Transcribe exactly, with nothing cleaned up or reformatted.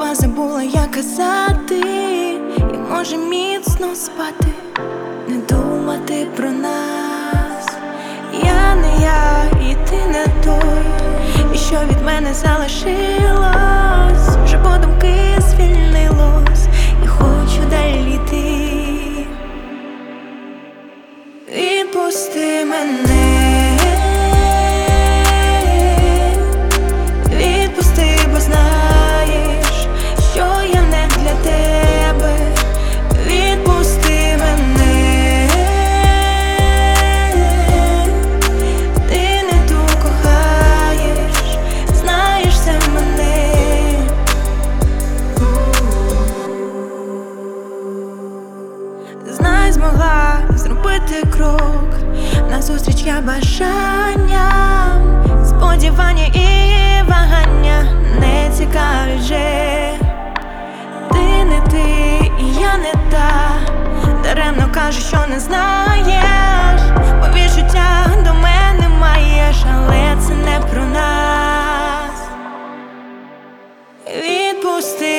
слова забула, як казати, і може міцно спати, не думати про нас. Я не я, і ти не той, і що від мене залишилось, вже подумки звільнилось, я хочу далі йти. Відпусти мене, відпусти, бо знаєш, що я не для тебе. Відпусти мене, ти не ту кохаєш, знаєш це мене. Знай, змогла зробити крок назустріч я бажанням, сподівання і вагання не цікавить вже. Ти не ти, і я не та, даремно кажеш, що не знаєш, бо відчуття до мене маєш, але це не про нас. Відпусти